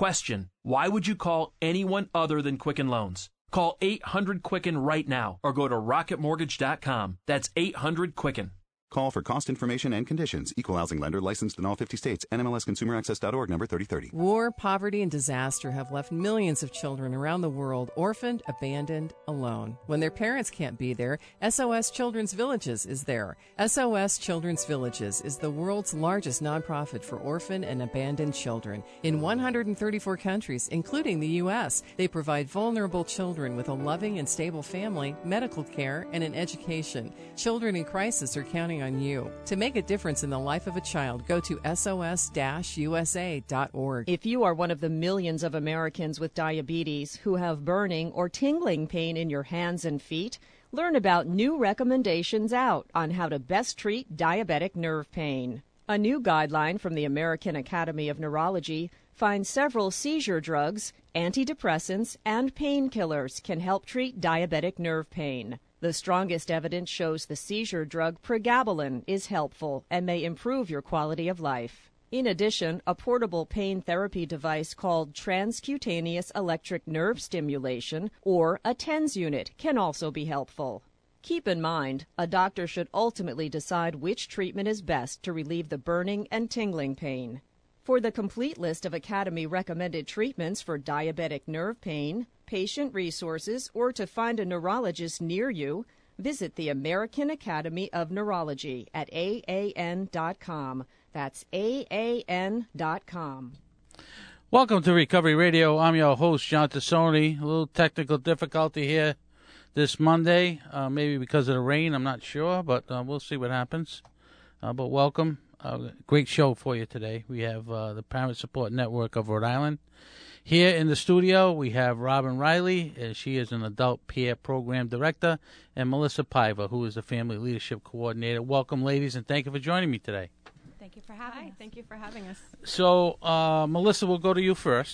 Question: why would you call anyone other than Quicken Loans? Call 800-QUICKEN right now or go to rocketmortgage.com. That's 800-QUICKEN. Call for cost information and conditions. Equal housing lender licensed in all 50 states. NMLSConsumerAccess.org number 3030. War, poverty, and disaster have left millions of children around the world orphaned, abandoned, alone. When their parents can't be there, SOS Children's Villages is there. SOS Children's Villages is the world's largest nonprofit for orphan and abandoned children. In 134 countries, including the U.S., they provide vulnerable children with a loving and stable family, medical care, and an education. Children in crisis are counting on you. To make a difference in the life of a child, go to sos-usa.org. If you are one of the millions of Americans with diabetes who have burning or tingling pain in your hands and feet, learn about new recommendations out on how to best treat diabetic nerve pain. A new guideline from the American Academy of Neurology finds several seizure drugs, antidepressants, and painkillers can help treat diabetic nerve pain. The strongest evidence shows the seizure drug pregabalin is helpful and may improve your quality of life. In addition, a portable pain therapy device called transcutaneous electric nerve stimulation, or a TENS unit, can also be helpful. Keep in mind, a doctor should ultimately decide which treatment is best to relieve the burning and tingling pain. For the complete list of Academy-recommended treatments for diabetic nerve pain, patient resources, or to find a neurologist near you, visit the American Academy of Neurology at AAN.com. That's AAN.com. Welcome to Recovery Radio. I'm your host, John Tassoni. A little technical difficulty here this Monday, maybe because of the rain, I'm not sure, but we'll see what happens. But welcome. Great show for you today. We have the Parent Support Network of Rhode Island. Here in the studio, we have Robin Riley. She is an Adult Peer Program Director, and Melissa Piva, who is the Family Leadership Coordinator. Welcome, ladies, and thank you for joining me today. Thank you for having us. Thank you for having us. So, Melissa, we'll go to you first.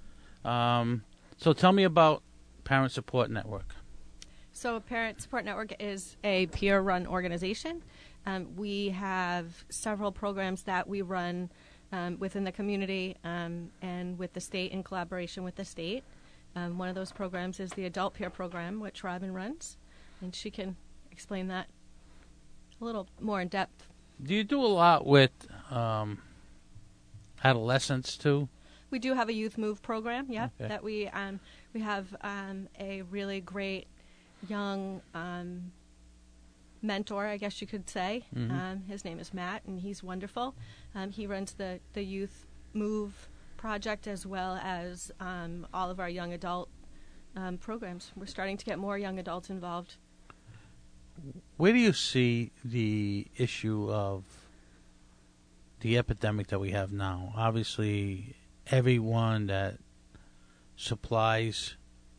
So tell me about Parent Support Network. So Parent Support Network is a peer-run organization. We have several programs that we run within the community and with the state in collaboration with the state. One of those programs is the Adult Peer Program, which Robin runs, and she can explain that a little more in depth. Do you do a lot with adolescents too? We do have a Youth Move program, Okay. that we have a really great young mentor, I guess you could say. Mm-hmm. His name is Matt, and he's wonderful. He runs the Youth Move project as well as all of our young adult programs. We're starting to get more young adults involved. Where do you see the issue of the epidemic that we have now? Obviously, everyone that supplies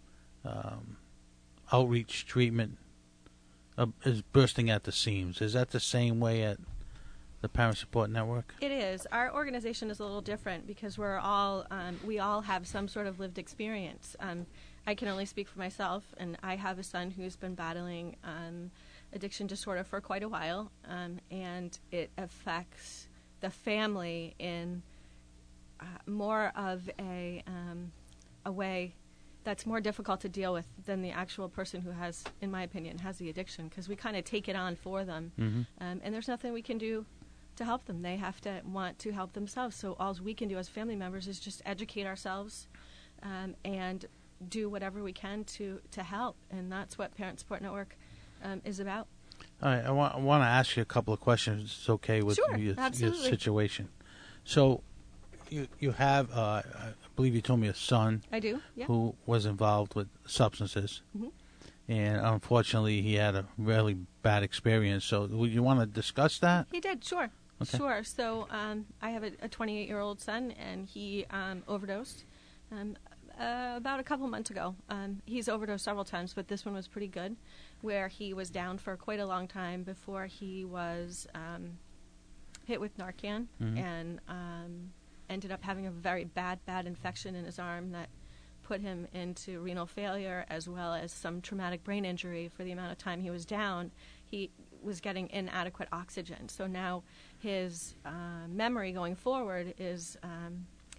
outreach treatment is bursting at the seams. Is that the same way at the Parent Support Network? It is. Our organization is a little different because we all have some sort of lived experience. I can only speak for myself, and I have a son who's been battling addiction disorder for quite a while, and it affects the family in more of a way that's more difficult to deal with than the actual person who has, in my opinion, has the addiction, because we kind of take it on for them, and there's nothing we can do to help them. They have to want to help themselves, so all we can do as family members is just educate ourselves and do whatever we can to help, and that's what Parent Support Network is about. All right, I want to ask you a couple of questions. It's okay with Sure, your absolutely. situation. So you have, I believe you told me, a son. I do, yeah. Who was involved with substances. Mm-hmm. And unfortunately, he had a really bad experience. So would you want to discuss that? He did, sure. Okay. Sure. So I have a 28-year-old son, and he overdosed about a couple months ago. He's overdosed several times, but this one was pretty good, where he was down for quite a long time before he was hit with Narcan and ended up having a very bad infection in his arm that put him into renal failure as well as some traumatic brain injury for the amount of time he was down. He was getting inadequate oxygen. So now his memory going forward is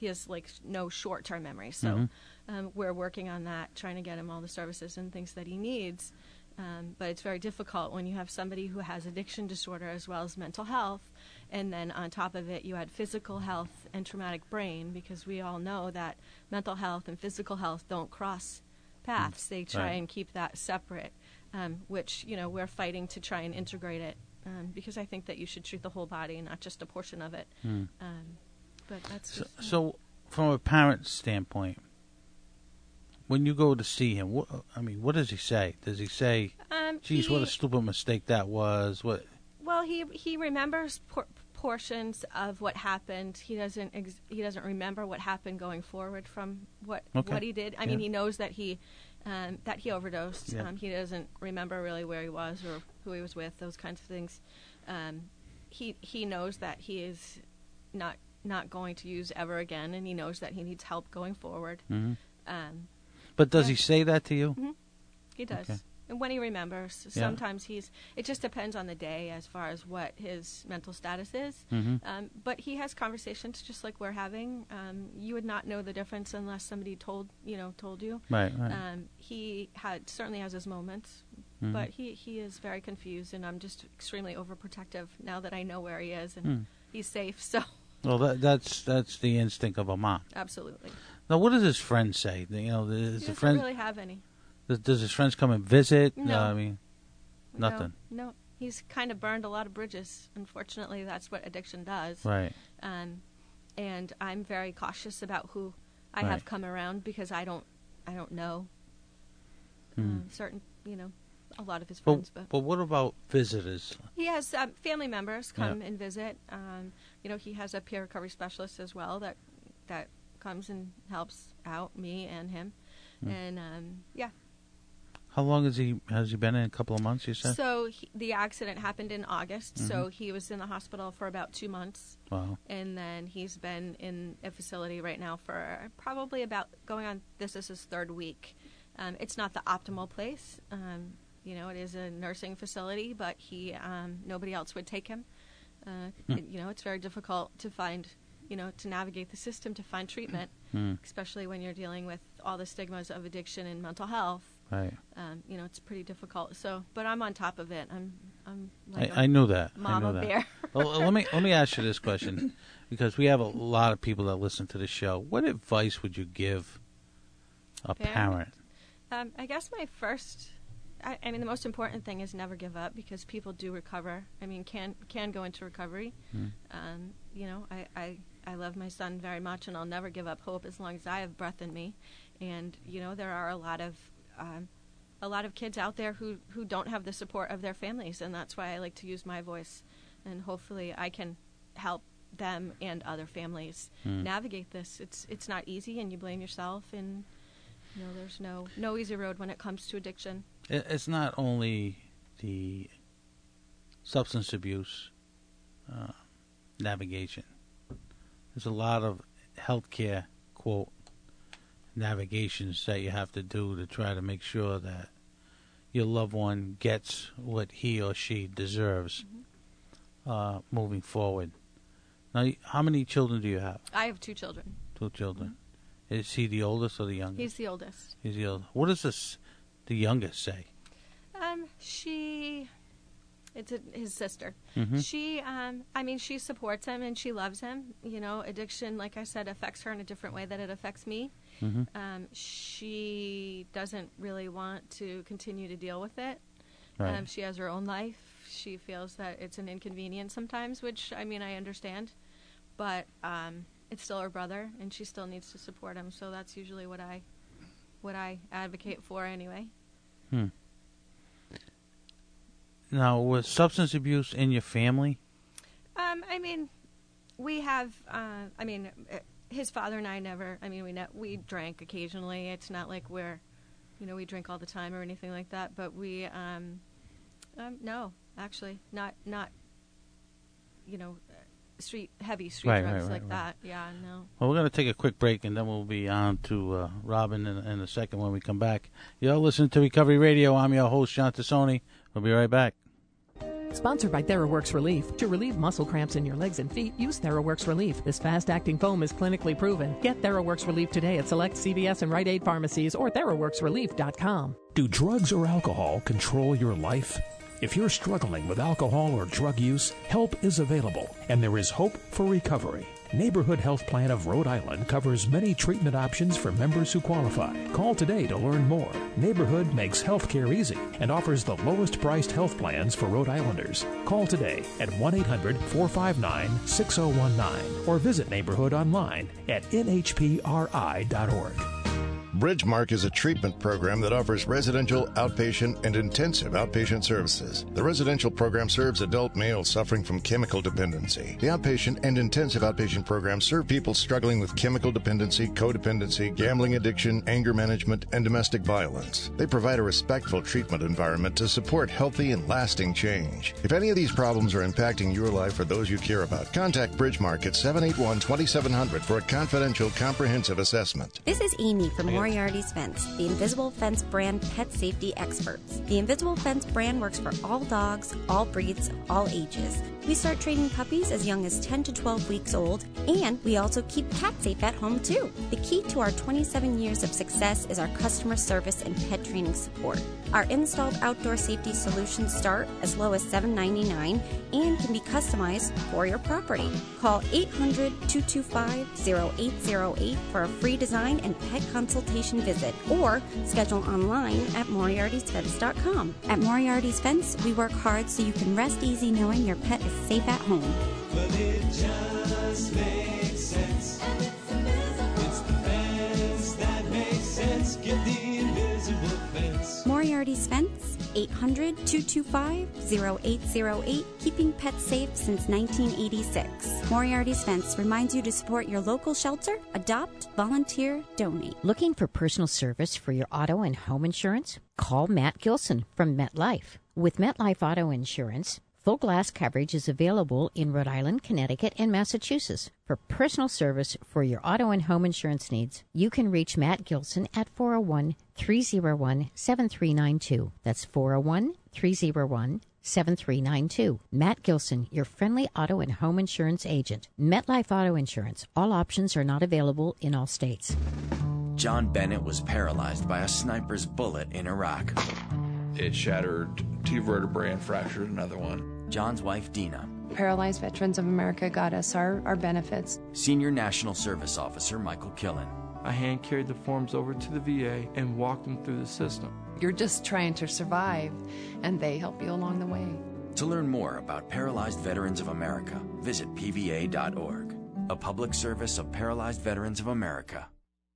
He has like no short-term memory. So we're working on that, trying to get him all the services and things that he needs. But it's very difficult when you have somebody who has addiction disorder as well as mental health, and then on top of it you add physical health and traumatic brain, because we all know that mental health and physical health don't cross paths. They try and keep that separate, which, you know, we're fighting to try and integrate it, because I think that you should treat the whole body and not just a portion of it. But that's so from a parent standpoint, when you go to see him, what does he say? Does he say, "Geez, what a stupid mistake that was"? What? Well, he remembers portions of what happened. He doesn't remember what happened going forward from what he did. I mean, he knows that he overdosed. Yeah. He doesn't remember really where he was or who he was with. Those kinds of things. He knows that he is not going to use ever again, and he knows that he needs help going forward. But does he say that to you? He does. Okay. And when he remembers, sometimes it just depends on the day as far as what his mental status is. But he has conversations just like we're having. You would not know the difference unless somebody told you. Right. He certainly has his moments, but he is very confused, and I'm just extremely overprotective now that I know where he is and he's safe. So. Well, that's the instinct of a mom. Absolutely. Now, what does his friends say? You know, He doesn't really have any. Does his friends come and visit? No. I mean, nothing. No. He's kind of burned a lot of bridges. Unfortunately, that's what addiction does. Right. And I'm very cautious about who I have come around, because I don't know certain, a lot of his friends. But what about visitors? He has family members come and visit. He has a peer recovery specialist as well that comes and helps out me and him. And How long has he been in? A couple of months, you said? So the accident happened in August, so he was in the hospital for about 2 months. Wow. And then he's been in a facility right now for probably about going on, this is his 3rd week. It's not the optimal place. It is a nursing facility, but nobody else would take him. It's very difficult to find, to navigate the system to find treatment, especially when you're dealing with all the stigmas of addiction and mental health. Right. It's pretty difficult. So, but I'm on top of it. I'm like I knew that. Mama bear. Well, let me ask you this question, because we have a lot of people that listen to the show. What advice would you give a parent? I guess my first. I mean, the most important thing is never give up, because people do recover. I mean, can go into recovery. I love my son very much, and I'll never give up hope as long as I have breath in me. And there are a lot of kids out there who don't have the support of their families, and that's why I like to use my voice, and hopefully I can help them and other families navigate this. It's not easy, and you blame yourself, and there's no easy road when it comes to addiction. It's not only the substance abuse navigation. There's a lot of healthcare, quote, navigations that you have to do to try to make sure that your loved one gets what he or she deserves moving forward. Now, how many children do you have? I have 2 children. 2 children. Is he the oldest or the youngest? He's the oldest. He's the oldest. What does the youngest say? It's his sister. She supports him and she loves him. Addiction, like I said, affects her in a different way than it affects me. She doesn't really want to continue to deal with it. Right. She has her own life. She feels that it's an inconvenience sometimes, which, I understand. But it's still her brother, and she still needs to support him. So that's usually what I advocate for anyway. Now, was substance abuse in your family? We have. His father and I never. We drank occasionally. It's not like we drink all the time or anything like that. But we, no, actually, not. Heavy street drugs like that. Yeah, no. Well, we're going to take a quick break, and then we'll be on to Robin in a second when we come back. You're listening to Recovery Radio. I'm your host, John Tassoni. We'll be right back. Sponsored by TheraWorks Relief. To relieve muscle cramps in your legs and feet, use TheraWorks Relief. This fast-acting foam is clinically proven. Get TheraWorks Relief today at select CVS and Rite Aid pharmacies or TheraWorksRelief.com. Do drugs or alcohol control your life? If you're struggling with alcohol or drug use, help is available, and there is hope for recovery. Neighborhood Health Plan of Rhode Island covers many treatment options for members who qualify. Call today to learn more. Neighborhood makes health care easy and offers the lowest priced health plans for Rhode Islanders. Call today at 1-800-459-6019 or visit Neighborhood online at nhpri.org. Bridgemark is a treatment program that offers residential, outpatient, and intensive outpatient services. The residential program serves adult males suffering from chemical dependency. The outpatient and intensive outpatient programs serve people struggling with chemical dependency, codependency, gambling addiction, anger management, and domestic violence. They provide a respectful treatment environment to support healthy and lasting change. If any of these problems are impacting your life or those you care about, contact Bridgemark at 781-2700 for a confidential, comprehensive assessment. This is Amy from Moriarty's Fence, the Invisible Fence brand pet safety experts. The Invisible Fence brand works for all dogs, all breeds, all ages. We start training puppies as young as 10 to 12 weeks old, and we also keep cats safe at home too. The key to our 27 years of success is our customer service and pet training support. Our installed outdoor safety solutions start as low as $7.99 and can be customized for your property. Call 800-225-0808 for a free design and pet consultation visit, or schedule online at moriartysfence.com. At Moriarty's Fence, we work hard so you can rest easy knowing your pet is safe at home. But it just makes sense. And it's invisible. It's the fence that makes sense. Get the invisible fence. Moriarty's Fence, 800-225-0808, keeping pets safe since 1986. Moriarty's Fence reminds you to support your local shelter, adopt, volunteer, donate. Looking for personal service for your auto and home insurance? Call Matt Gilson from MetLife. With MetLife Auto Insurance, full glass coverage is available in Rhode Island, Connecticut, and Massachusetts. For personal service for your auto and home insurance needs, you can reach Matt Gilson at 401-301-7392. That's 401-301-7392. Matt Gilson, your friendly auto and home insurance agent. MetLife Auto Insurance. All options are not available in all states. John Bennett was paralyzed by a sniper's bullet in Iraq. It shattered 2 vertebrae and fractured another one. John's wife, Dina. Paralyzed Veterans of America got us our benefits. Senior National Service Officer Michael Killen. I hand carried the forms over to the VA and walked them through the system. You're just trying to survive, and they help you along the way. To learn more about Paralyzed Veterans of America, visit pva.org, a public service of Paralyzed Veterans of America.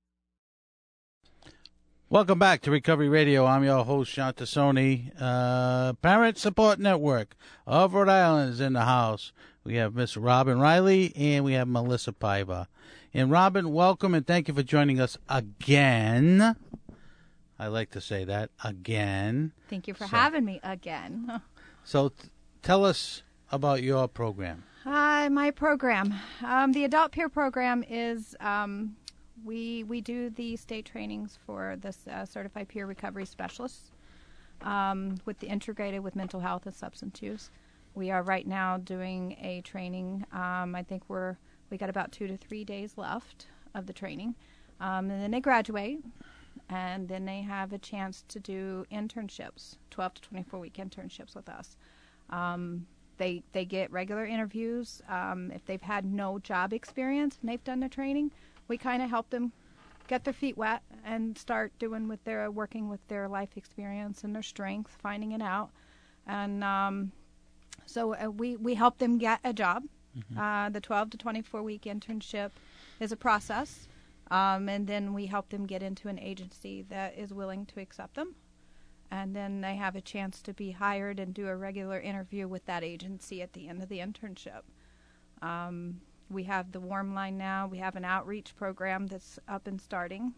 Welcome back to Recovery Radio. I'm your host, John Tassoni. Parent Support Network of Rhode Island is in the house. We have Miss Robin Riley and we have Melissa Paiva. And Robin, welcome and thank you for joining us again. I like to say that, again. Thank you for having me again. So tell us about your program. My program. The Adult Peer Program is... We do the state trainings for the Certified Peer Recovery Specialists with the integrated with mental health and substance use. We are right now doing a training. I think we got about 2 to 3 days left of the training. And then they graduate, and then they have a chance to do internships, 12 to 24-week internships with us. They get regular interviews. If they've had no job experience and they've done the training, we kind of help them get their feet wet and start doing working with their life experience and their strengths, finding it out. And so we help them get a job. Mm-hmm. The 12 to 24-week internship is a process. And then we help them get into an agency that is willing to accept them. And then they have a chance to be hired and do a regular interview with that agency at the end of the internship. We have the Warm Line now. We have an outreach program that's up and starting.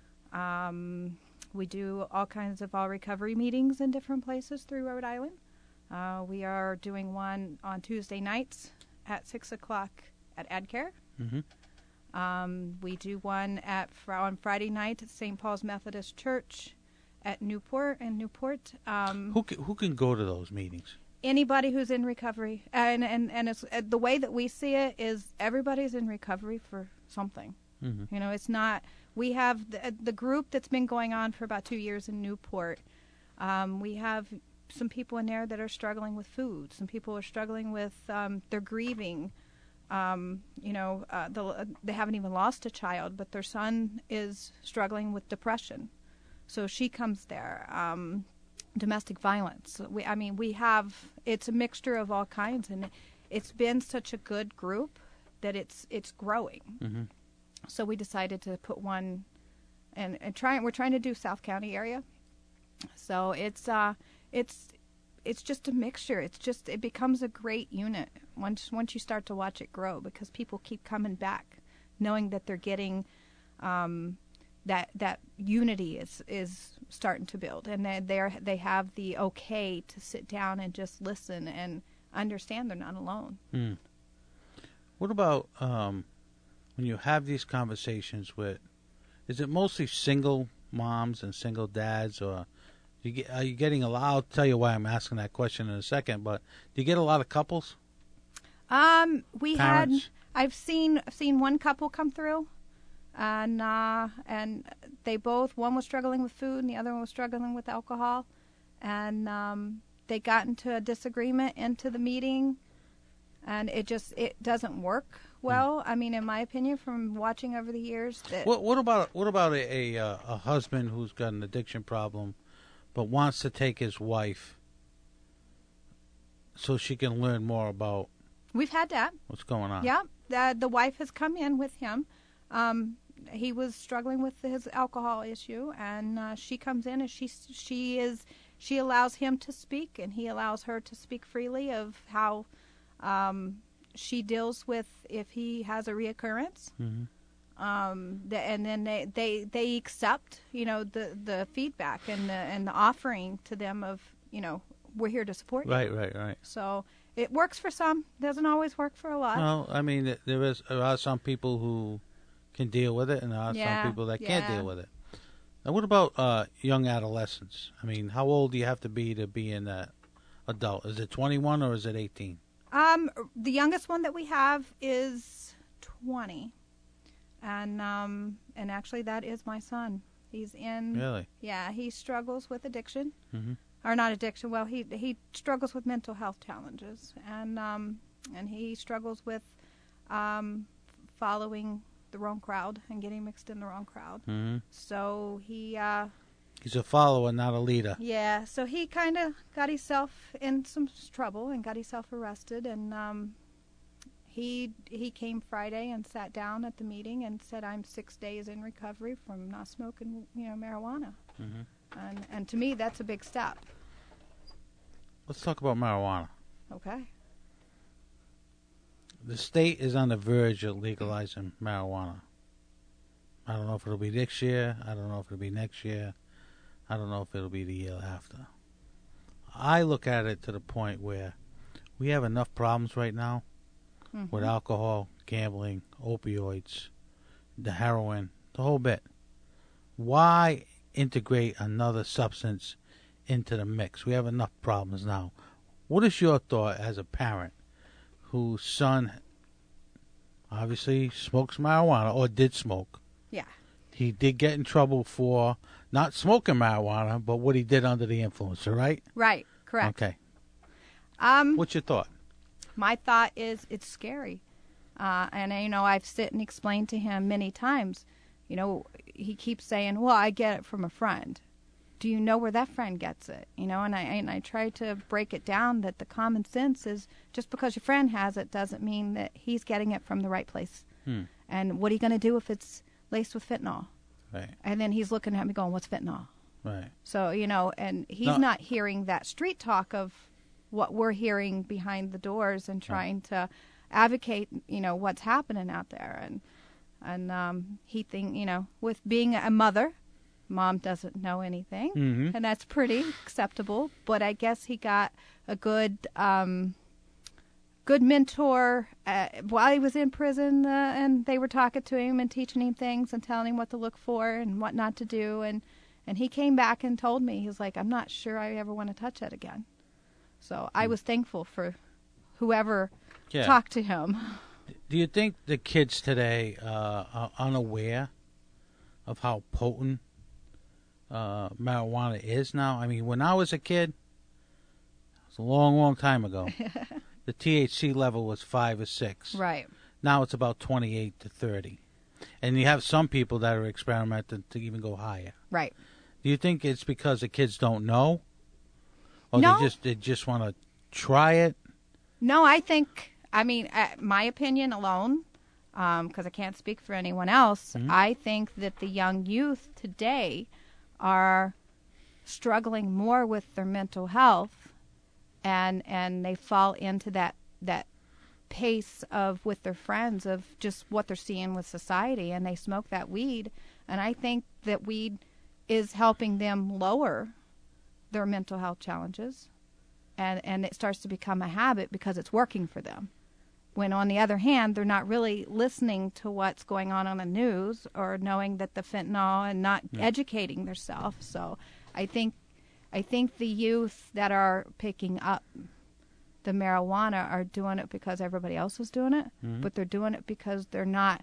We do all kinds of all recovery meetings in different places through Rhode Island. We are doing one on Tuesday nights at 6 o'clock at AdCare. Mm-hmm. We do one on Friday night at St. Paul's Methodist Church at Newport. Who can go to those meetings? anybody who's in recovery, and it's the way that we see it is everybody's in recovery for something. Mm-hmm. You know, it's not. We have the group that's been going on for about 2 years in Newport. We have some people in there that are struggling with food. Some people are struggling with they're grieving. They haven't even lost a child, but their son is struggling with depression. So she comes there. Domestic violence. We have, it's a mixture of all kinds, and it's been such a good group that it's growing. Mm-hmm. So we decided to put one, and we're trying to do South County area. So it's just a mixture. It becomes a great unit once you start to watch it grow, because people keep coming back, knowing that they're getting that unity is starting to build, and they have the okay to sit down and just listen and understand they're not alone. Mm. What about when you have these conversations with? Is it mostly single moms and single dads, or are you getting a lot? I'll tell you why I'm asking that question in a second. But do you get a lot of couples? Parents? I've seen one couple come through, and they both, one was struggling with food and the other one was struggling with alcohol, and they got into a disagreement into the meeting, and it doesn't work well. I mean, in my opinion, from watching over the years. What about a husband who's got an addiction problem, but wants to take his wife so she can learn more about? We've had that. What's going on? Yeah, the wife has come in with him. He was struggling with his alcohol issue, and she comes in and she allows him to speak, and he allows her to speak freely of how she deals with if he has a reoccurrence. Mm-hmm. And then they accept, the feedback and the offering to them of, we're here to support you. Right. So it works for some, doesn't always work for a lot. No, I mean there are some people who can deal with it, and there are some people that can't deal with it. Now, what about young adolescents? I mean, how old do you have to be in that adult? Is it 21 or is it 18? The youngest one that we have is 20. And actually that is my son. He's in. Really? Yeah, he struggles with addiction. Mm-hmm. Or not addiction. Well, he struggles with mental health challenges, and he struggles with following the wrong crowd and getting mixed in the wrong crowd. Mm-hmm. So he's a follower, not a leader. Yeah. So he kind of got himself in some trouble and got himself arrested, and he came Friday and sat down at the meeting and said, "I'm 6 days in recovery from not smoking, marijuana." Mm-hmm. And to me, that's a big step. Let's talk about marijuana. Okay. The state is on the verge of legalizing marijuana. I don't know if it'll be this year. I don't know if it'll be next year. I don't know if it'll be the year after. I look at it to the point where we have enough problems right now with alcohol, gambling, opioids, the heroin, the whole bit. Why integrate another substance into the mix? We have enough problems now. What is your thought as a parent whose son obviously smokes marijuana or did smoke? Yeah. He did get in trouble for not smoking marijuana, but what he did under the influence, right? Right, correct. Okay. What's your thought? My thought is it's scary. And, I've sit and explained to him many times, he keeps saying, well, I get it from a friend. Do you know where that friend gets it? And I try to break it down that the common sense is just because your friend has it doesn't mean that he's getting it from the right place. And what are you going to do if it's laced with fentanyl? Right. And then he's looking at me going, what's fentanyl? Right. So, and he's not hearing that street talk of what we're hearing behind the doors and trying to advocate, what's happening out there. And he with being a mother, Mom doesn't know anything, and that's pretty acceptable. But I guess he got a good mentor while he was in prison, and they were talking to him and teaching him things and telling him what to look for and what not to do. And he came back and told me, he was like, I'm not sure I ever want to touch that again. So I was thankful for whoever Yeah. talked to him. Do you think the kids today are unaware of how potent marijuana is now? I mean, when I was a kid, it was a long, long time ago, the THC level was 5 or 6. Right. Now it's about 28 to 30. And you have some people that are experimenting to even go higher. Right. Do you think it's because the kids don't know? Or No. they just want to try it? No, I think, my opinion alone, because I can't speak for anyone else, I think that the young youth today are struggling more with their mental health, and they fall into that pace of with their friends of just what they're seeing with society, and they smoke that weed. And I think that weed is helping them lower their mental health challenges, and it starts to become a habit because it's working for them. When on the other hand, they're not really listening to what's going on the news or knowing that the fentanyl and not educating themselves. So I think the youth that are picking up the marijuana are doing it because everybody else is doing it, but they're doing it because they're not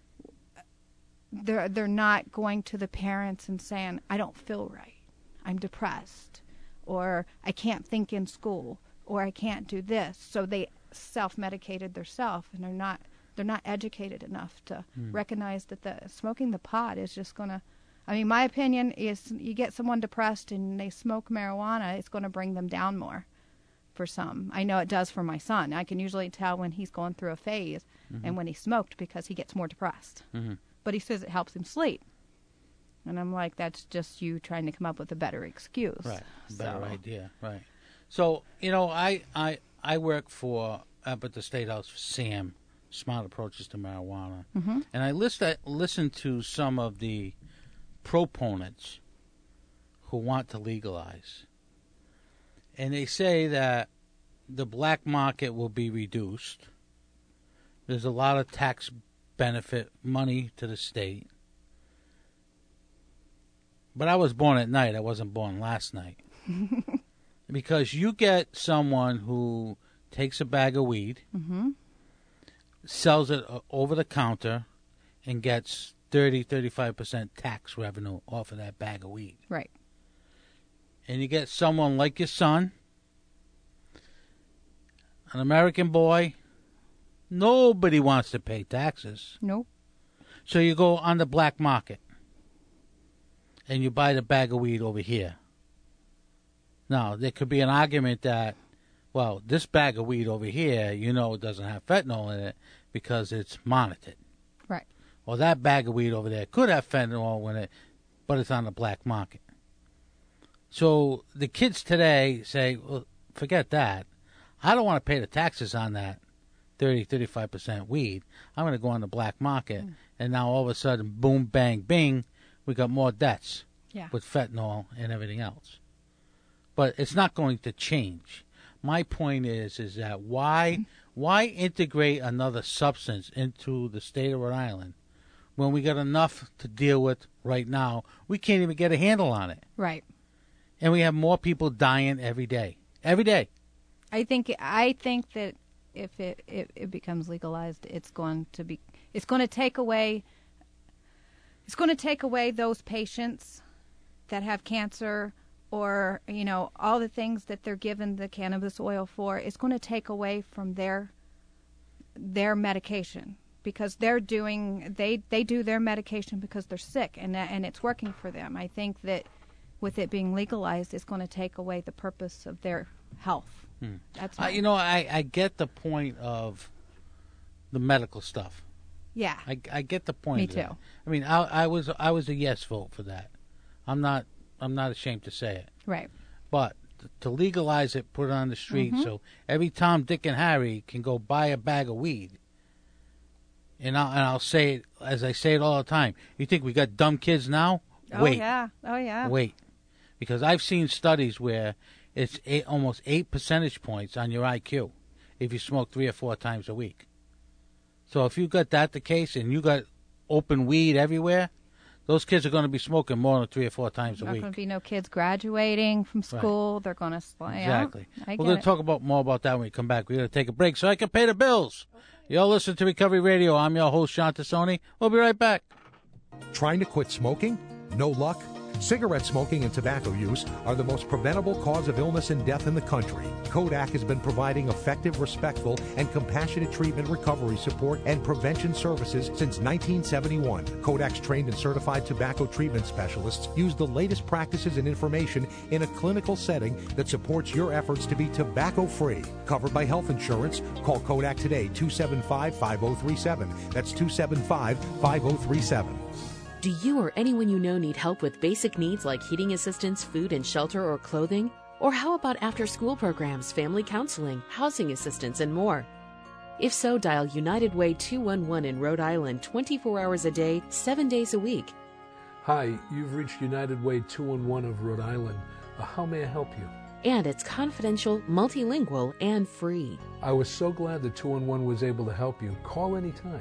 going to the parents and saying, I don't feel right, I'm depressed, or I can't think in school, or I can't do this. So they self-medicated themselves, and they're not educated enough to recognize that smoking the pot is just going to, my opinion is you get someone depressed and they smoke marijuana, it's going to bring them down more. For some, I know it does for my son. I can usually tell when he's going through a phase and when he smoked because he gets more depressed. But he says it helps him sleep. And I'm like, that's just you trying to come up with a better excuse. Right, better idea, right. So, I work for, up at the State House for SAM, Smart Approaches to Marijuana. And I listen to some of the proponents who want to legalize. And they say that the black market will be reduced. There's a lot of tax benefit money to the state. But I was born at night. I wasn't born last night. Because you get someone who takes a bag of weed, sells it over the counter, and gets 35% tax revenue off of that bag of weed. Right. And you get someone like your son, an American boy, nobody wants to pay taxes. Nope. So you go on the black market and you buy the bag of weed over here. Now, there could be an argument that, well, this bag of weed over here, it doesn't have fentanyl in it because it's monitored. Right. Well, that bag of weed over there could have fentanyl in it, but it's on the black market. So the kids today say, well, forget that. I don't want to pay the taxes on that 35% weed. I'm going to go on the black market. And now all of a sudden, boom, bang, bing, we got more debts with fentanyl and everything else. But it's not going to change. My point is that why integrate another substance into the state of Rhode Island when we got enough to deal with right now? We can't even get a handle on it. Right. And we have more people dying every day. Every day. I think that if it becomes legalized, it's going to take away those patients that have cancer or all the things that they're given the cannabis oil for. It's going to take away from their medication because they do their medication because they're sick and it's working for them. I think that with it being legalized, it's going to take away the purpose of their health. That's I get the point of the medical stuff. Yeah, I get the point. Me of too. That. I mean, I was a yes vote for that. I'm not ashamed to say it. Right. But to legalize it, put it on the street, so every Tom, Dick, and Harry can go buy a bag of weed. And I'll say it as I say it all the time. You think we got dumb kids now? Wait. Oh yeah. Wait. Because I've seen studies where it's almost 8 percentage points on your IQ if you smoke 3 or 4 times a week. So if you got that the case and you got open weed everywhere, those kids are going to be smoking more than 3 or 4 times a Not week. going to be no kids graduating from school. They're going to Exactly. We're going to talk more about that when we come back. We're going to take a break so I can pay the bills. Y'all listen to Recovery Radio. I'm your host, John Tassoni. We'll be right back. Trying to quit smoking? No luck? Cigarette smoking and tobacco use are the most preventable cause of illness and death in the country. Kodak has been providing effective, respectful, and compassionate treatment, recovery support, and prevention services since 1971. Kodak's trained and certified tobacco treatment specialists use the latest practices and information in a clinical setting that supports your efforts to be tobacco-free. Covered by health insurance, call Kodak today, 275-5037. That's 275-5037. Do you or anyone you know need help with basic needs like heating assistance, food and shelter, or clothing? Or how about after-school programs, family counseling, housing assistance, and more? If so, dial United Way 211 in Rhode Island 24 hours a day, 7 days a week. Hi, you've reached United Way 211 of Rhode Island. How may I help you? And it's confidential, multilingual, and free. I was so glad that 211 was able to help you. Call anytime.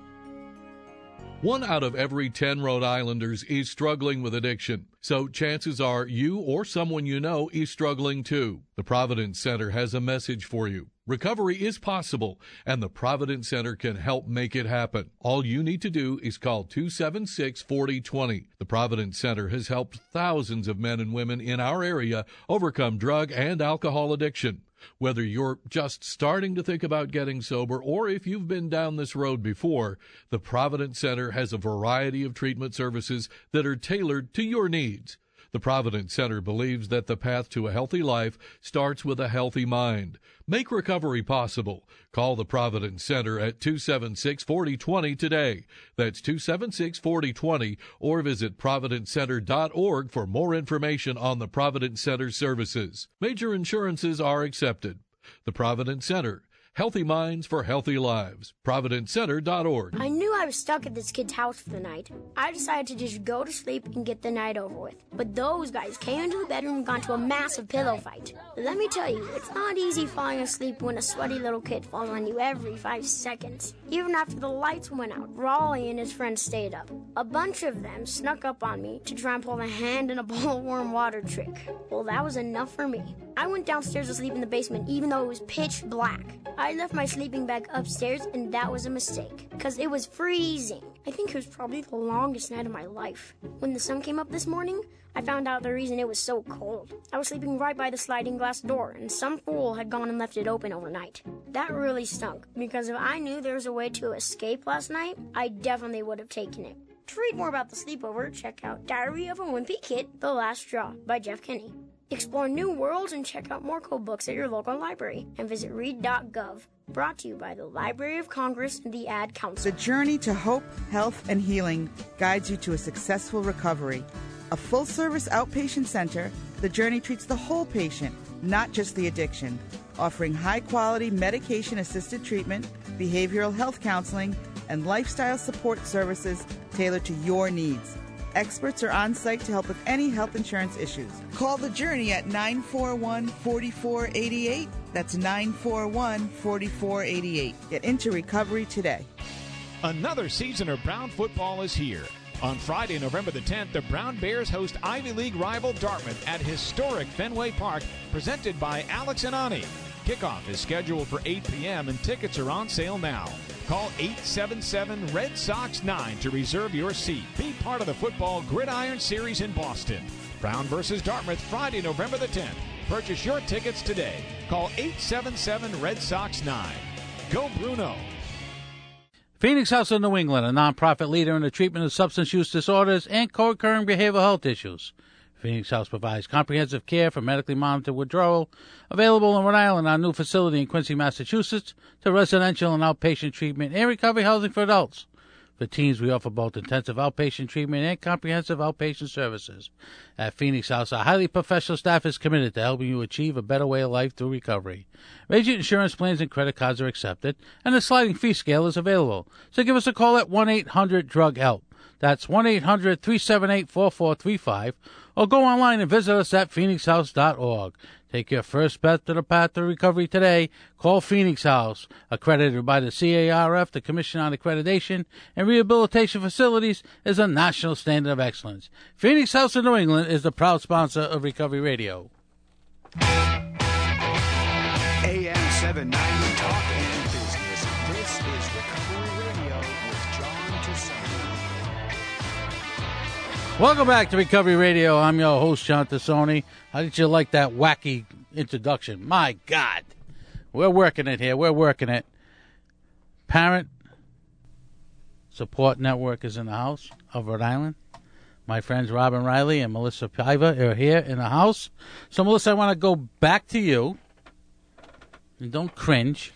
1 out of every 10 Rhode Islanders is struggling with addiction, so chances are you or someone you know is struggling too. The Providence Center has a message for you. Recovery is possible, and the Providence Center can help make it happen. All you need to do is call 276-4020. The Providence Center has helped thousands of men and women in our area overcome drug and alcohol addiction. Whether you're just starting to think about getting sober or if you've been down this road before, the Providence Center has a variety of treatment services that are tailored to your needs. The Providence Center believes that the path to a healthy life starts with a healthy mind. Make recovery possible. Call the Providence Center at 276-4020 today. That's 276-4020, or visit providencecenter.org for more information on the Providence Center services. Major insurances are accepted. The Providence Center. Healthy minds for healthy lives. ProvidenceCenter.org. I knew I was stuck at this kid's house for the night. I decided to just go to sleep and get the night over with. But those guys came into the bedroom and got into a massive pillow fight. Let me tell you, it's not easy falling asleep when a sweaty little kid falls on you every 5 seconds. Even after the lights went out, Raleigh and his friends stayed up. A bunch of them snuck up on me to try and pull the hand in a bowl of warm water trick. Well, that was enough for me. I went downstairs to sleep in the basement even though it was pitch black. I left my sleeping bag upstairs, and that was a mistake, because it was freezing. I think it was probably the longest night of my life. When the sun came up this morning, I found out the reason it was so cold. I was sleeping right by the sliding glass door, and some fool had gone and left it open overnight. That really stunk, because if I knew there was a way to escape last night, I definitely would have taken it. To read more about the sleepover, check out Diary of a Wimpy Kid, The Last Straw by Jeff Kinney. Explore new worlds and check out more cool books at your local library, and visit read.gov. Brought to you by the Library of Congress and the Ad Council. The journey to hope, health, and healing guides you to a successful recovery. A full-service outpatient center, The Journey treats the whole patient, not just the addiction, offering high-quality medication-assisted treatment, behavioral health counseling, and lifestyle support services tailored to your needs. Experts are on site to help with any health insurance issues. Call The Journey at 941-4488. That's 941-4488. Get into recovery today. Another season of Brown football is here. On Friday, November the 10th, the Brown Bears host Ivy League rival Dartmouth at historic Fenway Park, presented by Alex and Ani. Kickoff is scheduled for 8 p.m. and tickets are on sale now. Call 877-RED SOX 9 to reserve your seat. Be part of the football Gridiron Series in Boston. Brown versus Dartmouth, Friday, November the 10th. Purchase your tickets today. Call 877-RED SOX 9. Go Bruno. Phoenix House of New England, a nonprofit leader in the treatment of substance use disorders and co-occurring behavioral health issues. Phoenix House provides comprehensive care for medically monitored withdrawal, available in Rhode Island, our new facility in Quincy, Massachusetts, to residential and outpatient treatment and recovery housing for adults. For teens, we offer both intensive outpatient treatment and comprehensive outpatient services. At Phoenix House, our highly professional staff is committed to helping you achieve a better way of life through recovery. Major insurance plans and credit cards are accepted, and a sliding fee scale is available. So give us a call at 1-800-DRUG-HELP. That's 1-800-378-4435, or go online and visit us at phoenixhouse.org. Take your first step to the path to recovery today. Call Phoenix House, accredited by the CARF, the Commission on Accreditation and Rehabilitation Facilities, is a national standard of excellence. Phoenix House of New England is the proud sponsor of Recovery Radio. AM 790 Talk and Business. This is Recovery Radio with John Tassone. Welcome back to Recovery Radio. I'm your host, John Tassone. How did you like that wacky introduction? My God. We're working it here. We're working it. Parent Support Network is in the house of Rhode Island. My friends Robin Riley and Melissa Piva are here in the house. So, Melissa, I want to go back to you. And don't cringe.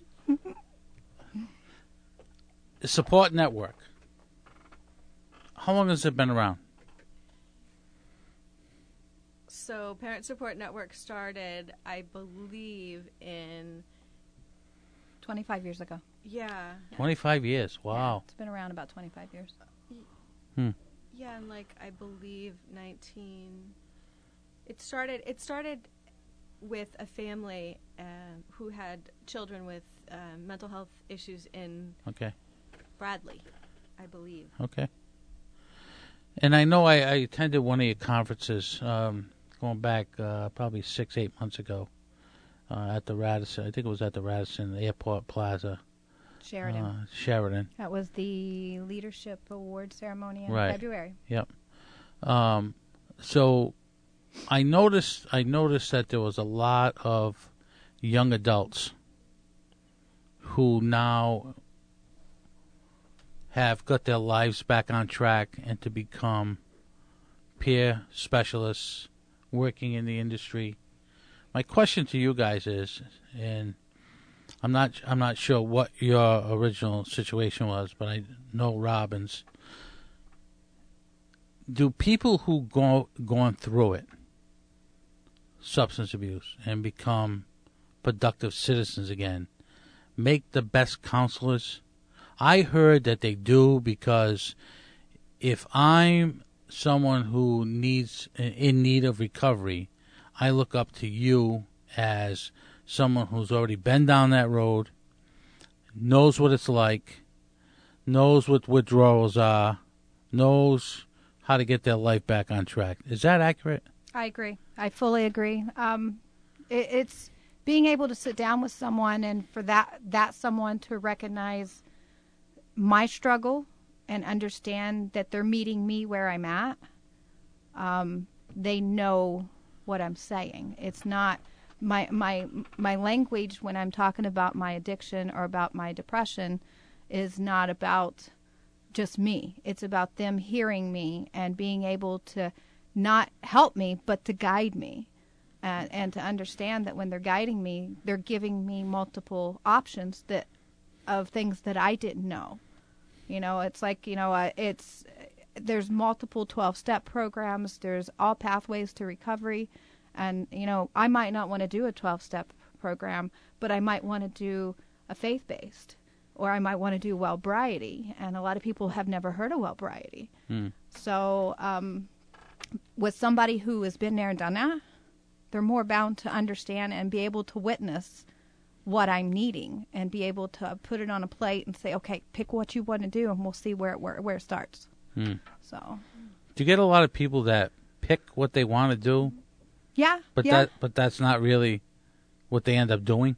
The Support Network. How long has it been around? So Parent Support Network started, I believe, in 25 years ago. Yeah. 25 years. Wow. Yeah, it's been around about 25 years. Yeah, and I believe 19. It started with a family who had children with mental health issues in Bradley, I believe. Okay. And I know I attended one of your conferences going back probably 6-8 months ago at the Radisson. I think it was at the Radisson Airport Plaza. Sheridan. That was the Leadership Award ceremony in February. Yep. So I noticed that there was a lot of young adults who now have got their lives back on track and to become peer specialists working in the industry. My question to you guys is, and I'm not sure what your original situation was, but I know Robin's. Do people who gone through it, substance abuse, and become productive citizens again, make the best counselors? I heard that they do, because if I'm someone who needs in need of recovery, I look up to you as someone who's already been down that road, knows what it's like, knows what withdrawals are, knows how to get their life back on track. Is that accurate? I agree. I fully agree. It's being able to sit down with someone and for that someone to recognize my struggle and understand that they're meeting me where I'm at. They know what I'm saying. It's not my language when I'm talking about my addiction or about my depression is not about just me. It's about them hearing me and being able to not help me, but to guide me. And to understand that when they're guiding me, they're giving me multiple options of things that I didn't know. It's like, there's multiple 12-step programs. There's all pathways to recovery. And, I might not want to do a 12-step program, but I might want to do a faith-based, or I might want to do Wellbriety. And a lot of people have never heard of Wellbriety. So with somebody who has been there and done that, they're more bound to understand and be able to witness what I'm needing and be able to put it on a plate and say, okay, pick what you want to do, and we'll see where it starts. So, do you get a lot of people that pick what they want to do? Yeah, but that's not really what they end up doing.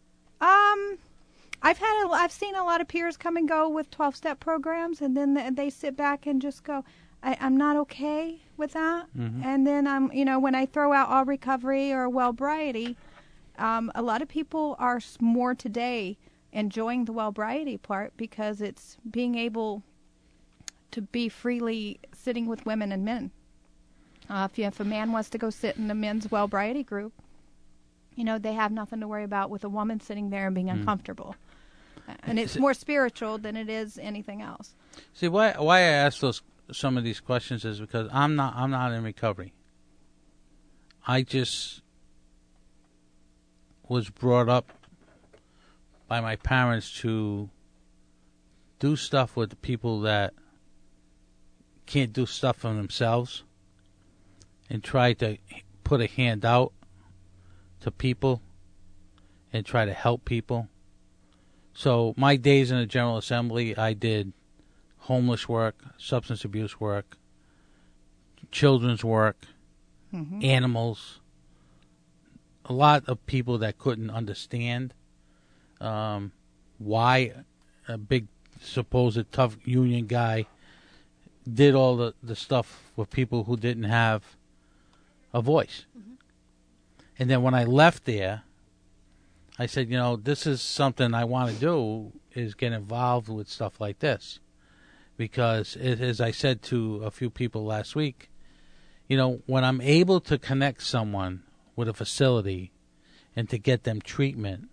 I've seen a lot of peers come and go with 12-step programs, and then they sit back and just go, I'm not okay with that. And then when I throw out All Recovery or Wellbriety, a lot of people are more today enjoying the Wellbriety part because it's being able to be freely sitting with women and men. If a man wants to go sit in the men's Wellbriety group, they have nothing to worry about with a woman sitting there and being uncomfortable. And it's more spiritual than it is anything else. See, why I ask some of these questions is because I'm not in recovery. I just was brought up by my parents to do stuff with the people that can't do stuff for themselves and try to put a hand out to people and try to help people. So my days in the General Assembly, I did homeless work, substance abuse work, children's work, animals, a lot of people that couldn't understand why a big supposed tough union guy did all the stuff with people who didn't have a voice. And then when I left there, I said, you know, this is something I want to do, is get involved with stuff like this. Because, as I said to a few people last week, you know, when I'm able to connect someone with a facility and to get them treatment,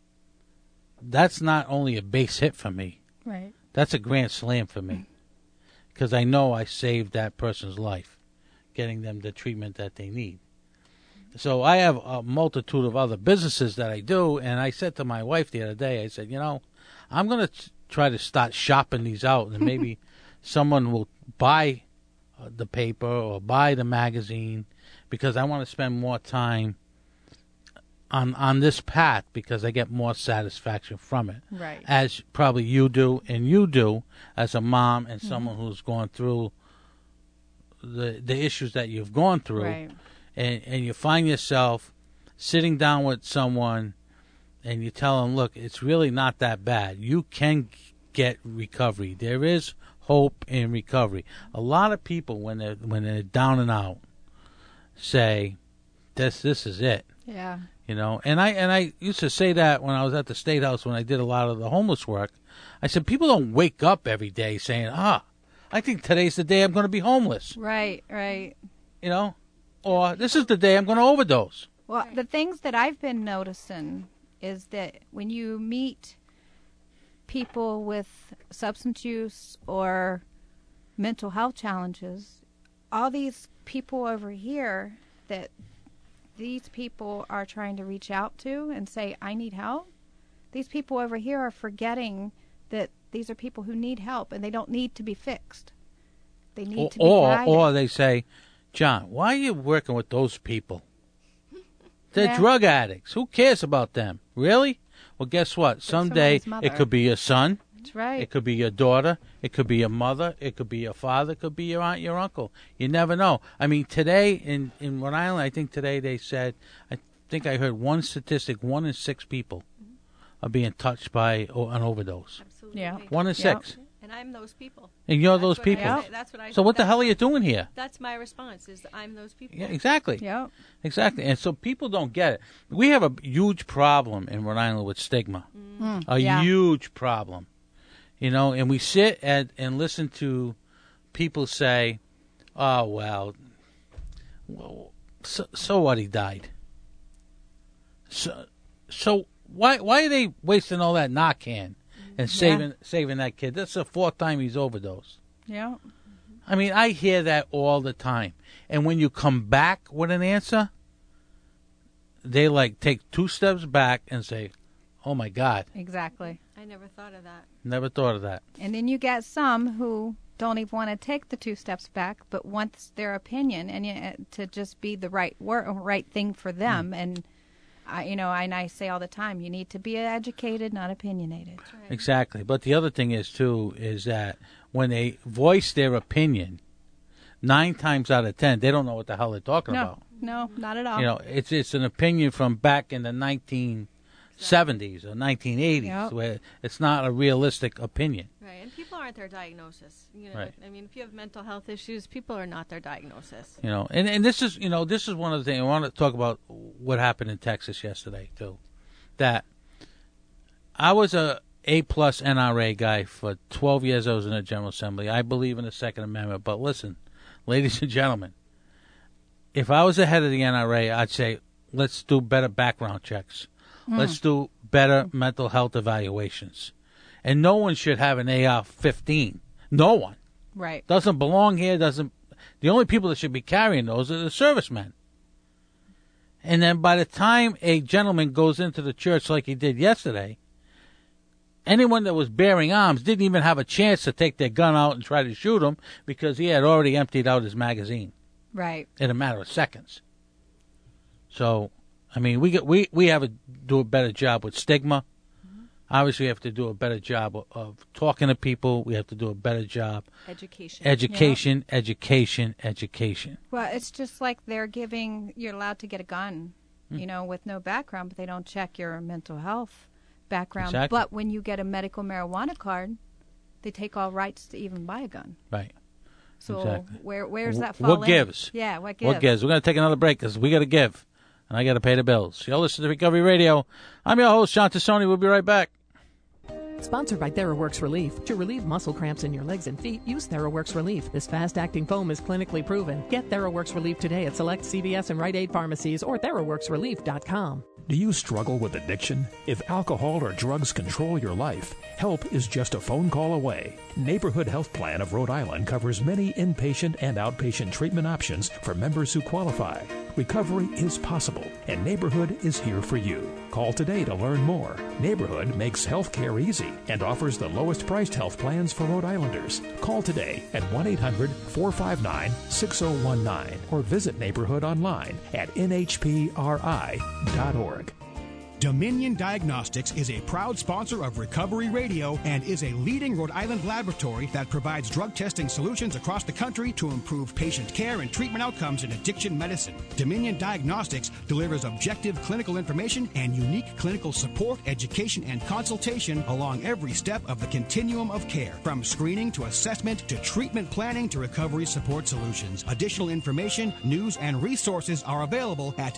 that's not only a base hit for me. Right. That's a grand slam for me. Because I know I saved that person's life, getting them the treatment that they need. So I have a multitude of other businesses that I do, and I said to my wife the other day, I said, you know, I'm going to try to start shopping these out, and maybe someone will buy the paper or buy the magazine, because I want to spend more time on this path, because I get more satisfaction from it. Right. As probably you do, and you do, as a mom and someone who's gone through the issues that you've gone through. Right. And you find yourself sitting down with someone and you tell them, look, it's really not that bad. You can get recovery. There is hope in recovery. A lot of people, when they're down and out, say, this is it. Yeah. You know, and I used to say that when I was at the State House, when I did a lot of the homeless work. I said, people don't wake up every day saying, I think today's the day I'm going to be homeless. Right, right. You know? Or this is the day I'm going to overdose. Well, the things that I've been noticing is that when you meet people with substance use or mental health challenges, all these people over here that these people are trying to reach out to and say, I need help, these people over here are forgetting that these are people who need help and they don't need to be fixed. They need to be guided. Or they say, John, why are you working with those people? They're drug addicts. Who cares about them? Really? Well, guess what? Someday it could be your son. That's right. It could be your daughter. It could be your mother. It could be your father. It could be your aunt, your uncle. You never know. I mean, today in Rhode Island, I think today they said, I think I heard one statistic, 1 in 6 people are being touched by an overdose. Absolutely. Yeah. 1 in 6. And I'm those people. And you're those people. That's what I. So what the hell are you doing here? That's my response. Is I'm those people. Yeah, exactly. Yeah. Exactly. And so people don't get it. We have a huge problem in Rhode Island with stigma. A huge problem. You know, and we sit and listen to people say, "Oh well, so what? He died." So why are they wasting all that Narcan? And saving that kid. That's the 4th time he's overdosed. Yeah. I mean, I hear that all the time. And when you come back with an answer, they take 2 steps back and say, oh my God. Exactly. I never thought of that. Never thought of that. And then you get some who don't even want to take the 2 steps back, but wants their opinion and to just be the right thing for them. And I say all the time, you need to be educated, not opinionated. Right. Exactly. But the other thing is, too, is that when they voice their opinion, 9 times out of 10, they don't know what the hell they're talking about. No, not at all. You know, it's an opinion from back in the 1970s or 1980s, where it's not a realistic opinion. Right, and people aren't their diagnosis. You know, Right. I mean, if you have mental health issues, people are not their diagnosis. You know, and this is one of the things I want to talk about. What happened in Texas yesterday too, that I was a A+ NRA guy for 12 years. I was in the General Assembly. I believe in the Second Amendment. But listen, ladies and gentlemen, if I was the head of the NRA, I'd say let's do better background checks. Let's do better mental health evaluations. And no one should have an AR-15. No one. Right. Doesn't belong here. The only people that should be carrying those are the servicemen. And then by the time a gentleman goes into the church like he did yesterday, anyone that was bearing arms didn't even have a chance to take their gun out and try to shoot him because he had already emptied out his magazine. Right. In a matter of seconds. So, I mean, we have to do a better job with stigma. Obviously, we have to do a better job of talking to people. We have to do a better job. Education. Well, it's just like you're allowed to get a gun, with no background, but they don't check your mental health background. Exactly. But when you get a medical marijuana card, they take all rights to even buy a gun. Right. So exactly. where's that fall What gives? Yeah, what gives? What gives? We're going to take another break because we got to give, and I got to pay the bills. You'll listen to Recovery Radio. I'm your host, John Tassoni. We'll be right back. Sponsored by TheraWorks Relief. To relieve muscle cramps in your legs and feet, use TheraWorks Relief. This fast-acting foam is clinically proven. Get TheraWorks Relief today at select CVS and Rite Aid pharmacies or TheraWorksRelief.com. Do you struggle with addiction? If alcohol or drugs control your life, help is just a phone call away. Neighborhood Health Plan of Rhode Island covers many inpatient and outpatient treatment options for members who qualify. Recovery is possible, and Neighborhood is here for you. Call today to learn more. Neighborhood makes health care easy and offers the lowest priced health plans for Rhode Islanders. Call today at 1-800-459-6019 or visit Neighborhood online at nhpri.org. Dominion Diagnostics is a proud sponsor of Recovery Radio and is a leading Rhode Island laboratory that provides drug testing solutions across the country to improve patient care and treatment outcomes in addiction medicine. Dominion Diagnostics delivers objective clinical information and unique clinical support, education, and consultation along every step of the continuum of care, from screening to assessment to treatment planning to recovery support solutions. Additional information, news, and resources are available at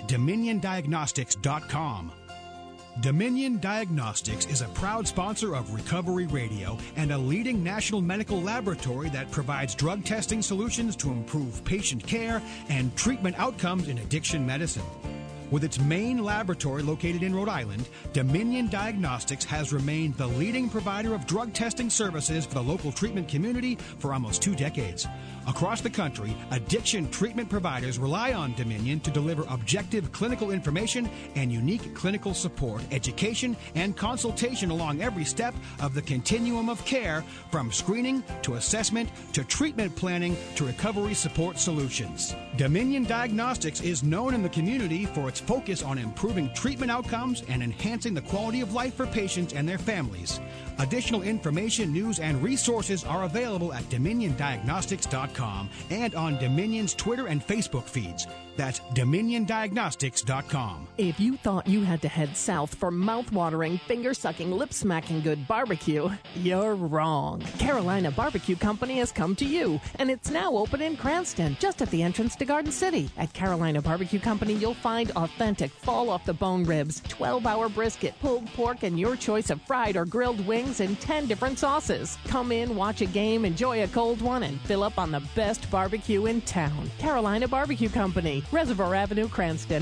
DominionDiagnostics.com. Dominion Diagnostics is a proud sponsor of Recovery Radio and a leading national medical laboratory that provides drug testing solutions to improve patient care and treatment outcomes in addiction medicine. With its main laboratory located in Rhode Island, Dominion Diagnostics has remained the leading provider of drug testing services for the local treatment community for almost 2 decades. Across the country, addiction treatment providers rely on Dominion to deliver objective clinical information and unique clinical support, education, and consultation along every step of the continuum of care, from screening to assessment to treatment planning to recovery support solutions. Dominion Diagnostics is known in the community for its focus on improving treatment outcomes and enhancing the quality of life for patients and their families. Additional information, news, and resources are available at DominionDiagnostics.com and on Dominion's Twitter and Facebook feeds. That's DominionDiagnostics.com. If you thought you had to head south for mouth-watering, finger-sucking, lip-smacking good barbecue, you're wrong. Carolina Barbecue Company has come to you, and it's now open in Cranston, just at the entrance to Garden City. At Carolina Barbecue Company, you'll find authentic fall-off-the-bone ribs, 12-hour brisket, pulled pork, and your choice of fried or grilled wings in 10 different sauces. Come in, watch a game, enjoy a cold one, and fill up on the best barbecue in town. Carolina Barbecue Company, Reservoir Avenue, Cranston,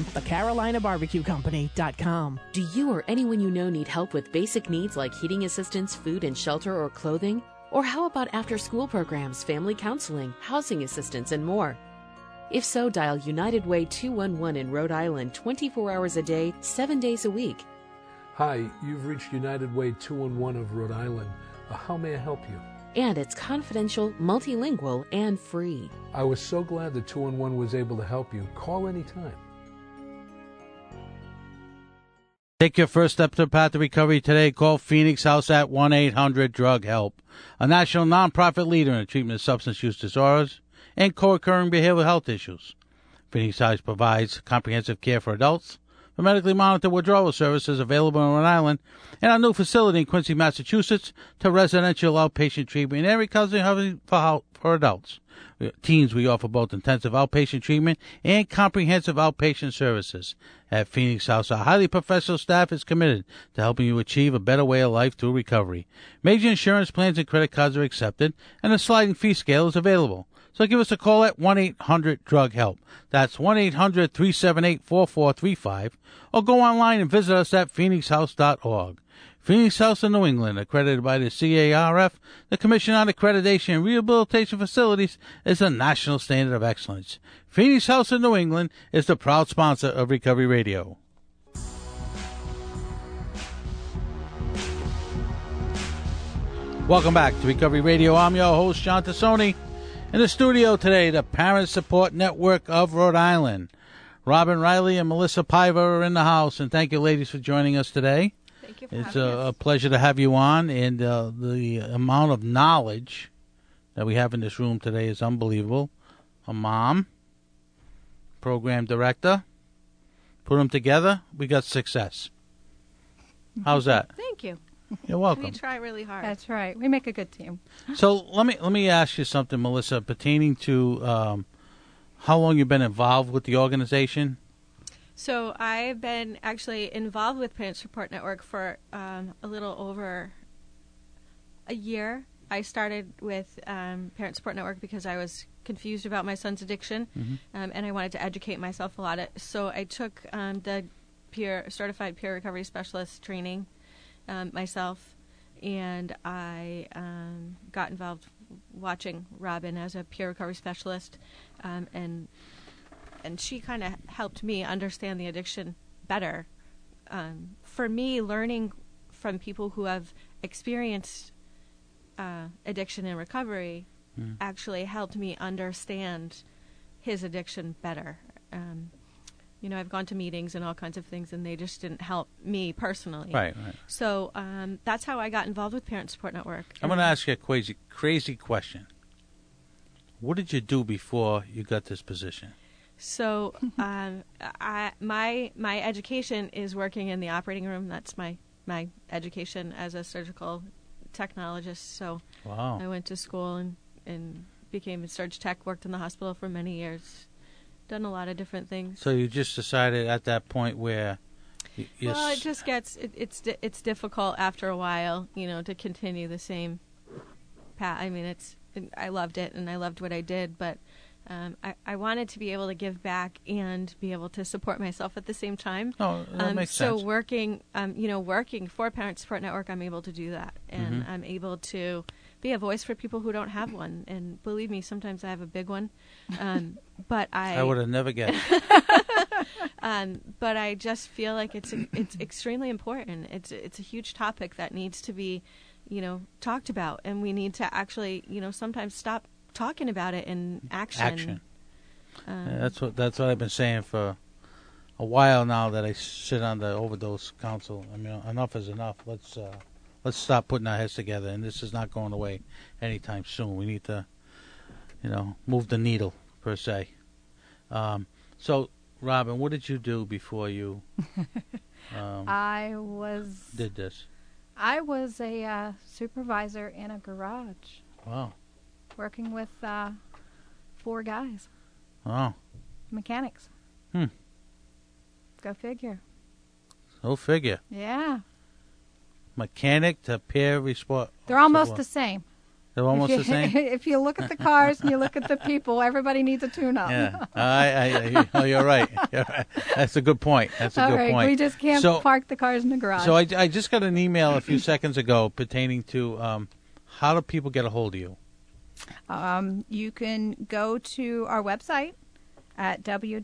thecarolinabarbecuecompany.com. Do you or anyone you know need help with basic needs like heating assistance, food and shelter, or clothing? Or how about after-school programs, family counseling, housing assistance, and more? If so, dial United Way 211 in Rhode Island 24 hours a day, 7 days a week. Hi, you've reached United Way 211 of Rhode Island. How may I help you? And it's confidential, multilingual, and free. I was so glad that 211 was able to help you. Call anytime. Take your first step to the path to recovery today. Call Phoenix House at 1-800-DRUG-HELP, a national nonprofit leader in the treatment of substance use disorders and co-occurring behavioral health issues. Phoenix House provides comprehensive care for adults. For medically monitored withdrawal services available in Rhode Island and our new facility in Quincy, Massachusetts, to residential outpatient treatment and recovery for adults. Teens, we offer both intensive outpatient treatment and comprehensive outpatient services. At Phoenix House, our highly professional staff is committed to helping you achieve a better way of life through recovery. Major insurance plans and credit cards are accepted, and a sliding fee scale is available. So give us a call at 1-800-DRUG-HELP. That's 1-800-378-4435. Or go online and visit us at phoenixhouse.org. Phoenix House in New England, accredited by the CARF, the Commission on Accreditation and Rehabilitation Facilities, is a national standard of excellence. Phoenix House in New England is the proud sponsor of Recovery Radio. Welcome back to Recovery Radio. I'm your host, John Tassoni. In the studio today, the Parent Support Network of Rhode Island. Robin Riley and Melissa Piva are in the house, and thank you, ladies, for joining us today. Thank you for It's having us. a pleasure to have you on, and the amount of knowledge that we have in this room today is unbelievable. A mom, program director, put them together, we got success. How's that? Thank you. You're welcome. We try really hard. That's right. We make a good team. So let me ask you something, Melissa, pertaining to how long you've been involved with the organization. So I've been actually involved with Parent Support Network for a little over a year. I started with Parent Support Network because I was confused about my son's addiction, and I wanted to educate myself a lot. So I took the certified peer recovery specialist training myself, and I got involved watching Robin as a peer recovery specialist, and she kind of helped me understand the addiction better. For me, learning from people who have experienced addiction and recovery actually helped me understand his addiction better. I've gone to meetings and all kinds of things, and they just didn't help me personally. Right. So that's how I got involved with Parent Support Network. I'm going to ask you a crazy question. What did you do before you got this position? So my education is working in the operating room. That's my education as a surgical technologist. So wow. I went to school and became a surg tech, worked in the hospital for many years, done a lot of different things. So you just decided at that point where well, it just gets it's difficult after a while, to continue the same path. I mean, I loved it and I loved what I did, but I wanted to be able to give back and be able to support myself at the same time. Oh, that makes sense. So working for Parent Support Network, I'm able to do that, and I'm able to be a voice for people who don't have one. And believe me, sometimes I have a big one, but I would have never guessed. But I just feel like it's extremely important. It's a huge topic that needs to be, talked about, and we need to actually, sometimes stop talking about it in action. Yeah, that's what I've been saying for a while now that I sit on the overdose council. I mean, enough is enough. Let's stop putting our heads together, and this is not going away anytime soon. We need to, move the needle per se. So, Robin, what did you do before you did this? I was a supervisor in a garage. Wow. Working with 4 guys. Wow. Mechanics. Go figure. Go figure. Yeah. Mechanic to peer respond. They're almost the same. They're almost the same? If you look at the cars and you look at the people, everybody needs a tune-up. Yeah. You're right. That's a good point. That's a good point. We just can't park the cars in the garage. So I just got an email a few seconds ago pertaining to how do people get a hold of you? You can go to our website at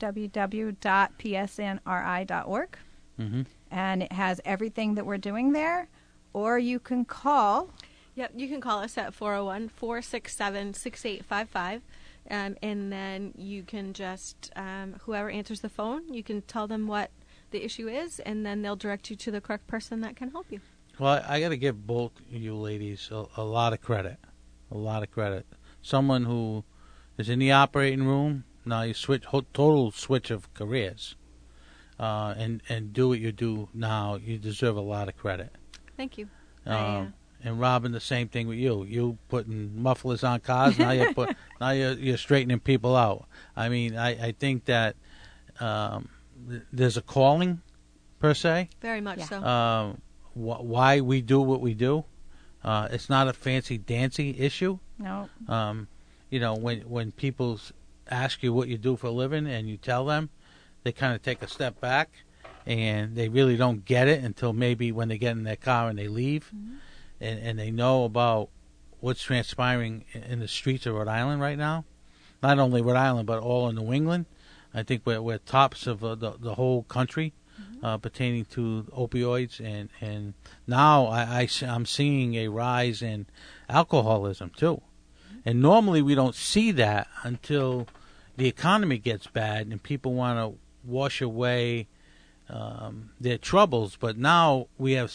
www.psnri.org, and it has everything that we're doing there. Or you can call. Yep, you can call us at 401-467-6855, and then you can just, whoever answers the phone, you can tell them what the issue is, and then they'll direct you to the correct person that can help you. Well, I got to give both you ladies a lot of credit. A lot of credit. Someone who is in the operating room, now you total switch of careers, and do what you do now, you deserve a lot of credit. Thank you. And Robin, the same thing with you. You putting mufflers on cars, now you're straightening people out. I mean, I think that there's a calling, per se. Very much so. Why we do what we do. It's not a fancy dancy issue. No. When people ask you what you do for a living and you tell them, they kind of take a step back and they really don't get it until maybe when they get in their car and they leave, and they know about what's transpiring in the streets of Rhode Island right now. Not only Rhode Island, but all in New England. I think we're tops of the whole country. Pertaining to opioids, and now I'm seeing a rise in alcoholism too. And normally we don't see that until the economy gets bad and people want to wash away their troubles. But now we have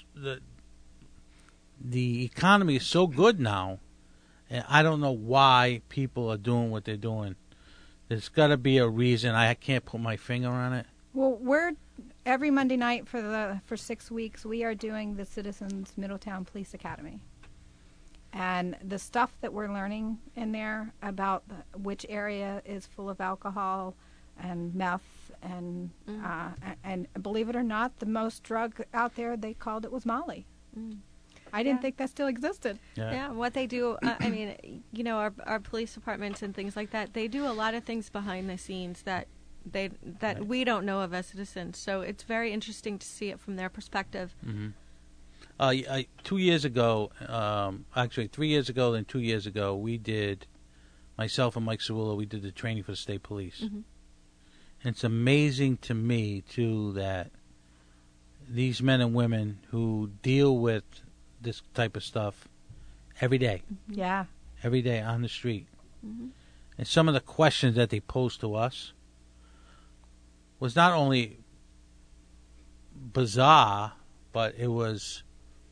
the economy is so good now, and I don't know why people are doing what they're doing. There's got to be a reason. I can't put my finger on it. Well, we're every Monday night for 6 weeks. We are doing the Citizens Middletown Police Academy, and the stuff that we're learning in there about which area is full of alcohol and meth, and believe it or not, the most drug out there, they called it was Molly. I didn't think that still existed. Yeah, what they do, I mean, you know, our police departments and things like that, they do a lot of things behind the scenes that we don't know of as citizens. So it's very interesting to see it from their perspective. 2 years ago, actually 3 years ago and 2 years ago, we did, myself and Mike Cerullo, we did the training for the state police. And it's amazing to me, too, that these men and women who deal with this type of stuff every day. Yeah. Every day on the street. And some of the questions that they pose to us was not only bizarre, but I was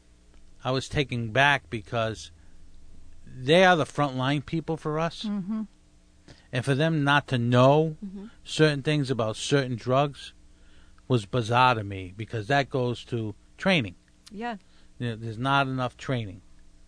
taken back because they are the frontline people for us. And for them not to know certain things about certain drugs was bizarre to me, because that goes to training. Yeah. You know, there's not enough training.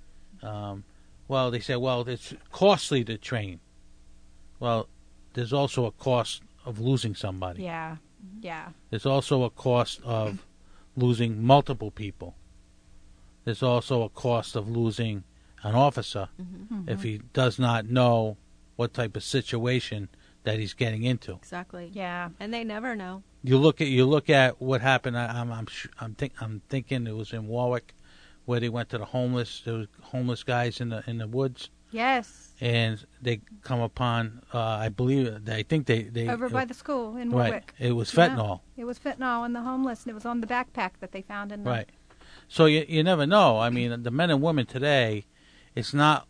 Well, they say, well, it's costly to train. Well, there's also a cost of losing somebody. Yeah. There's also a cost of losing multiple people. There's also a cost of losing an officer if he does not know what type of situation that he's getting into. Exactly. Yeah. And they never know. You look at what happened. I'm thinking it was in Warwick, where they went to the homeless. There was homeless guys in the woods. Yes. And they come upon, I think they over by the school in Warwick. Right. It was fentanyl. Yeah. It was fentanyl in the homeless, and it was on the backpack that they found in the... Right. So you never know. I mean, the men and women today, it's not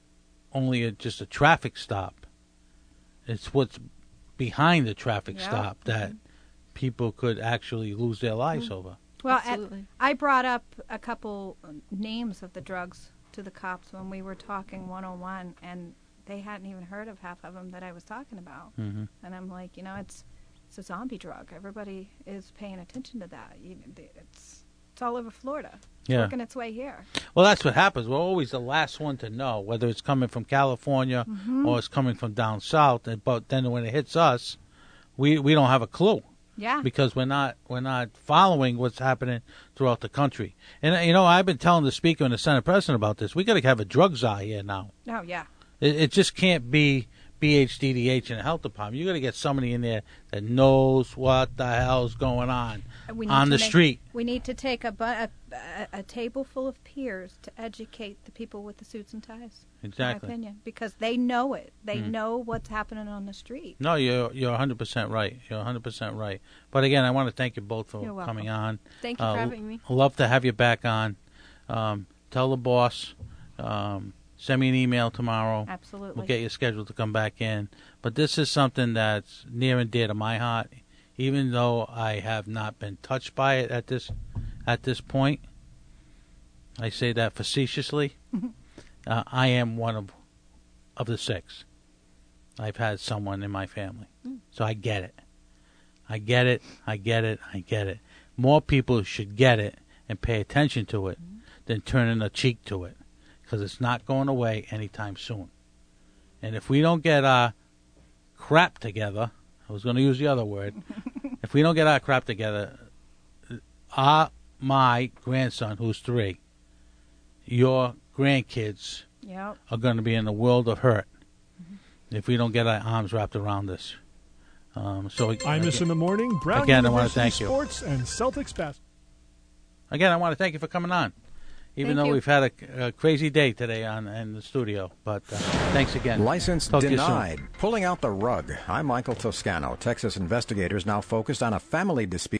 only just a traffic stop. It's what's behind the traffic stop that people could actually lose their lives over. Well, I brought up a couple names of the drugs to the cops when we were talking one-on-one, and they hadn't even heard of half of them that I was talking about. And I'm like, you know, it's a zombie drug. Everybody is paying attention to that. It's all over Florida. It's working its way here. Well, that's what happens. We're always the last one to know, whether it's coming from California or it's coming from down south. But then when it hits us, we don't have a clue. Yeah. Because we're not following what's happening throughout the country. And you know, I've been telling the Speaker and the Senate President about this. We got to have a drug czar here now. Oh yeah. It just can't be BHDDH in the health department. You got to get somebody in there that knows what the hell's going on the street. We need to take a table full of peers to educate the people with the suits and ties. Exactly. In my opinion, because they know it. They know what's happening on the street. No, you're 100% right. You're 100% right. But again, I want to thank you both for coming on. Thank you for having me. I'd love to have you back on. Tell the boss. Send me an email tomorrow. Absolutely. We'll get you scheduled to come back in. But this is something that's near and dear to my heart, even though I have not been touched by it at this point. I say that facetiously. I am one of the 6. I've had someone in my family. So I get it. I get it. More people should get it and pay attention to it than turning a cheek to it, because it's not going away anytime soon. And if we don't get our crap together, I was going to use the other word, if we don't get our crap together, my grandson, who's 3, your grandkids are going to be in a world of hurt if we don't get our arms wrapped around this. Imus in the morning, Brown again, University I want to thank Sports and Celtics basketball. Again, I want to thank you for coming on. Even though we've had a crazy day today in the studio. But thanks again. License Talk denied. Pulling out the rug. I'm Michael Toscano. Texas investigators now focused on a family dispute.